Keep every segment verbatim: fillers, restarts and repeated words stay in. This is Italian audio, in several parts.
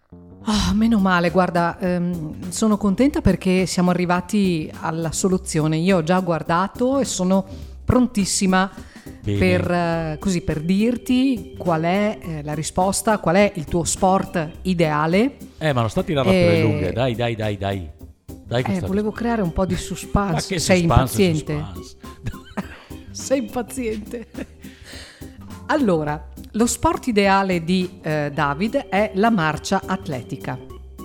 Oh, meno male, guarda, ehm, sono contenta perché siamo arrivati alla soluzione. Io ho già guardato e sono prontissima per, eh, così, per dirti qual è eh, la risposta, qual è il tuo sport ideale. Eh, ma non sta tirando E- per le lunghe, dai, dai, dai, dai. Dai che Eh, sta- volevo creare un po' di Ma suspense. che Sei suspense, impaziente? suspense. Sei impaziente. Allora, lo sport ideale di eh, David è la marcia atletica.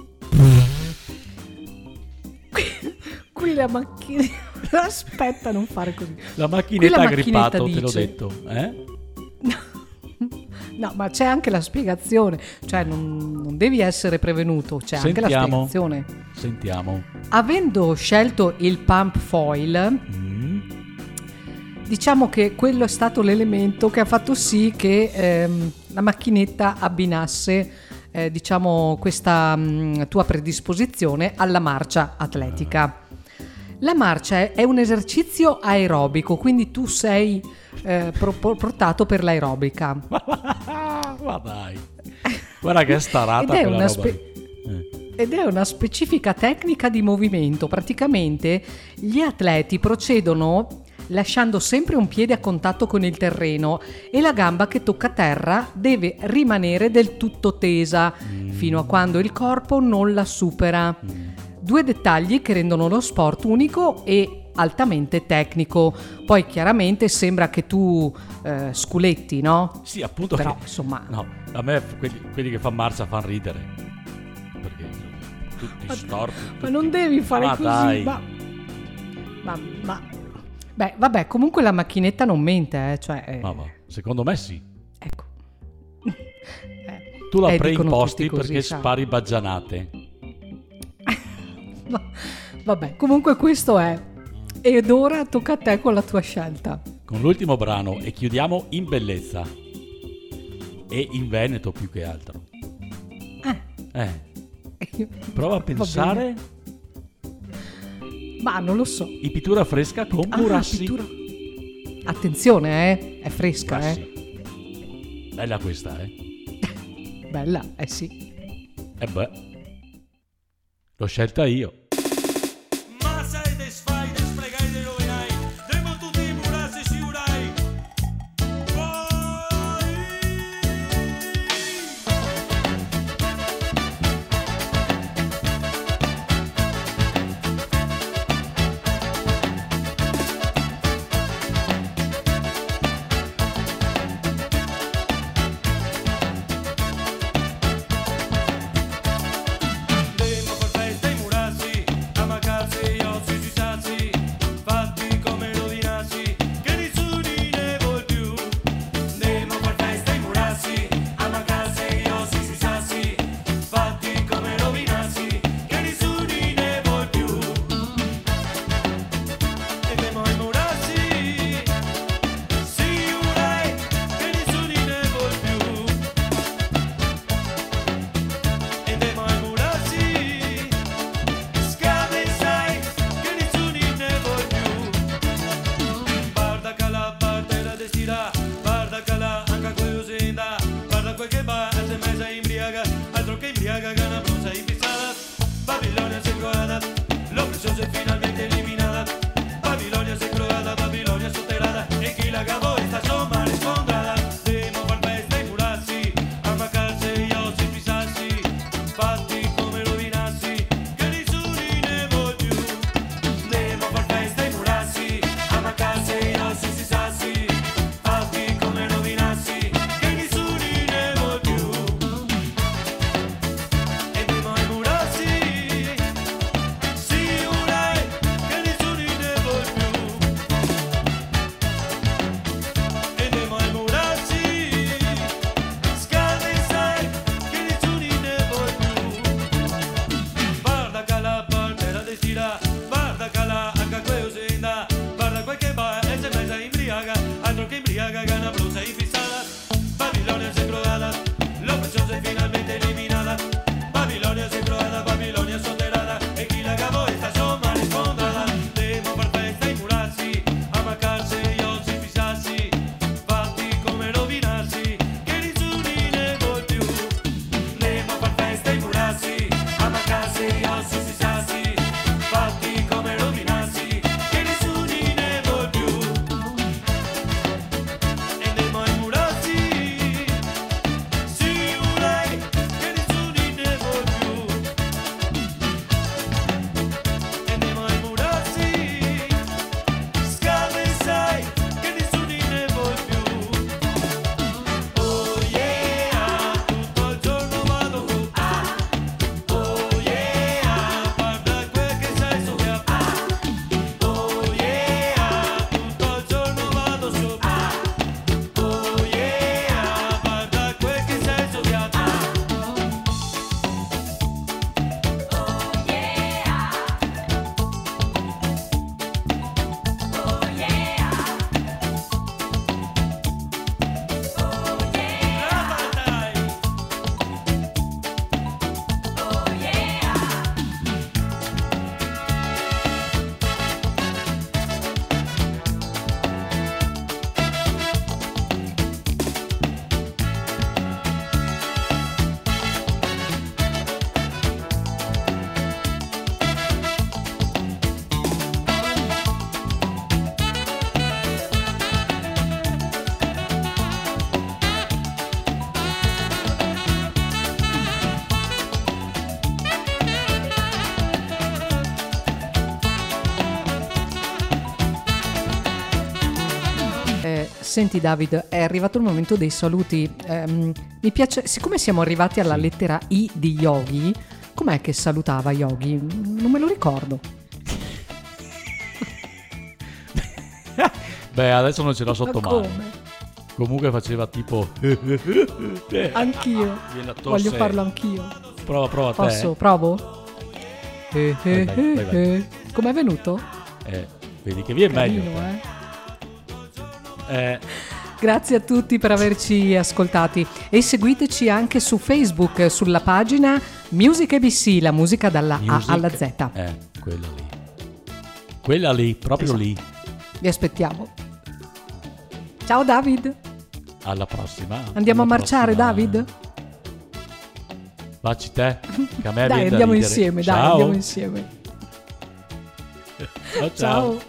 Qui- Qui la macchina... Aspetta, non fare così. La Qui macchinetta la ha macchinetta grippato, te l'ho dice- detto. Eh? No, ma c'è anche la spiegazione. Cioè, non, non devi essere prevenuto, c'è anche la Sentiamo. spiegazione. Sentiamo. Avendo scelto il pump foil, Mm. diciamo che quello è stato l'elemento che ha fatto sì che ehm, la macchinetta abbinasse eh, diciamo questa mh, tua predisposizione alla marcia atletica. La marcia è, è un esercizio aerobico, quindi tu sei eh, pro- pro- portato per l'aerobica. Ma dai. Guarda che starata Ed è quella una roba spe- lì. Eh. Ed è una specifica tecnica di movimento. Praticamente gli atleti procedono lasciando sempre un piede a contatto con il terreno e la gamba che tocca terra deve rimanere del tutto tesa fino a quando il corpo non la supera. Due dettagli che rendono lo sport unico e altamente tecnico. Poi chiaramente sembra che tu eh, sculetti, no? Sì, appunto. Però che- insomma... No, a me quelli, quelli che fanno marcia fanno ridere. Perché tutti Ma- storti. Ma tutti- non devi fare Ma così, dai. ma... ma... ma- Beh, vabbè, comunque la macchinetta non mente, eh, cioè... eh, Ma va, secondo me sì. Ecco. Eh, Tu la eh, dicono preimposti tutti così, perché sa. spari baggianate. Va- Vabbè, comunque questo è. Ed ora tocca a te con la tua scelta. Con l'ultimo brano e chiudiamo in bellezza. E in Veneto più che altro. Eh. Eh, prova a Va pensare. bene. Ma non lo so. I pittura fresca con Ah, Murassi. pittura. Attenzione, eh. È fresca, eh. Murassi. Bella questa, eh. Bella, eh sì. E beh, l'ho scelta io. Ma sai des fai, des pregai, de roverai, demo tutti i murassi si urai. Demo per festa i murassi, a macarsi gli ossi sui sassi, fatti come rovinassi, che nessuno ne vuol più. Demo per festa i murassi, a macarsi gli ossi sui sassi, fatti come rovinassi, che nessuno ne vuol più. E demo ai murassi, si urai, che nessuno ne vuol più. E demo ai murassi, scade sai, che nessuno ne vuol più. Guarda che la parte la destina, guarda che la anche quello senda, guarda quel che va, se mesa imbriaga, altro che imbriaga, che una bronza infissata. Babilonia si è croata, l'oppressione è finalmente eliminata. Babilonia si è croata, Babilonia è sotterrata, e chi la cavò sta somma rispondrata. Demo far festa ai murassi, a macarsi gli ossi sui sassi, fatti come rovinassi, che nessuno ne vuol più. Demo far festa ai murassi, a macarsi gli ossi sui sassi, fatti come rovinassi, che nessuno ne vuol più. E se gli ossi si sassi, fatti come rovinassi, che nessuno ne vuol più. E nei mai murassi, sì, urei, che nessuno ne vuol più. E nei mai murassi, scale sai, che nessuno ne vuol più. Oh yeah, tutto il giorno vado con ah. Oh yeah, guarda quel che sei sopra ah. Oh yeah, tutto il giorno vado sopra ah. Oh yeah, guarda quel che sei sopra ah. Brava dai. Eh, senti David, è arrivato il momento dei saluti. Ehm, mi piace, siccome siamo arrivati alla lettera I di Yogi, com'è che salutava Yogi? Non me lo ricordo. Beh, adesso non ce l'ho sotto Ma mano. come? Comunque faceva tipo Anch'io. Viene la tosse. Voglio farlo anch'io. Prova, prova te. Posso? Provo? Eh, eh, Vai, vai, vai, vai. eh. Com'è venuto? Eh, vedi che viene meglio. Carino, eh? Eh, Grazie a tutti per averci ascoltati e seguiteci anche su Facebook sulla pagina Music A B C, la musica dalla music- A alla Z. Eh, quella lì. Quella lì, proprio Esatto. lì. Vi aspettiamo. Ciao David. Alla prossima. Andiamo Alla a marciare, prossima. David? Vacci te, che a me Dai, viene da andiamo ridere. insieme, dai, Ciao. andiamo insieme. Ciao, ciao. Ciao.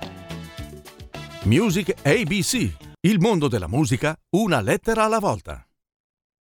Music A B C, il mondo della musica una lettera alla volta.